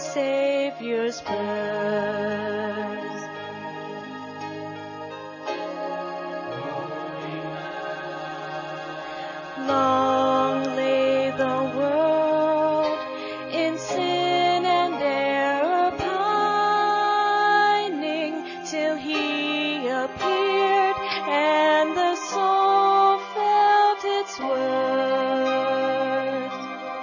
Savior's birth. Long lay the world in sin and error pining, till he appeared and the soul felt its worth.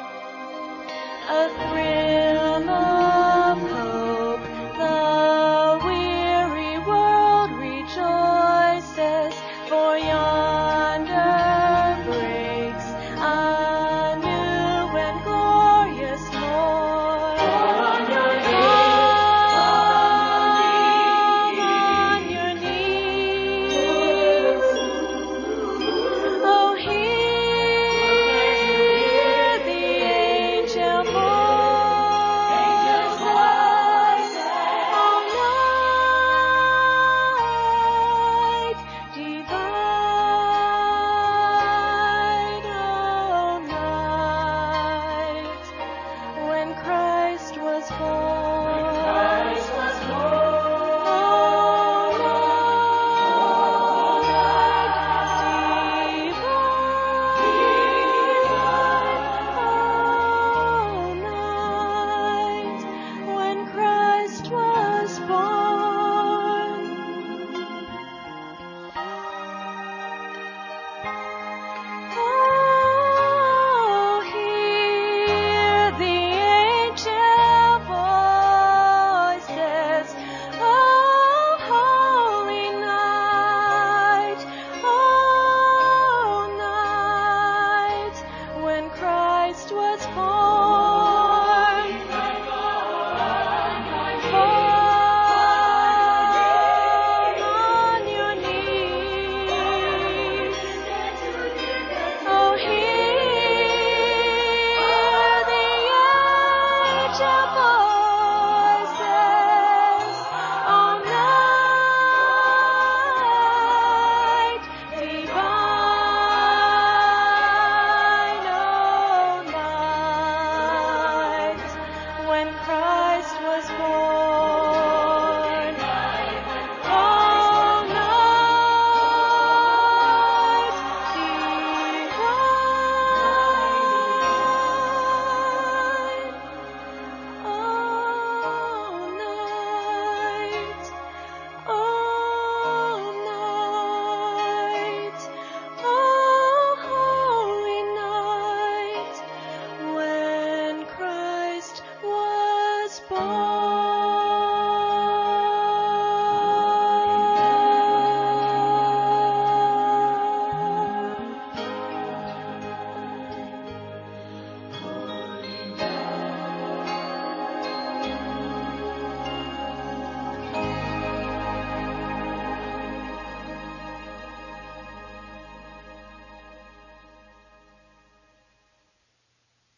A thrill of hope, the weary world rejoices, for yonder breaks a new and glorious morn. On your knees, oh, hear the angel voices, all night divine, all night, when Christ was born. All night divine, all night, when Christ was born. Oh, hear the angel voices, oh, holy night, oh, night, when Christ was born.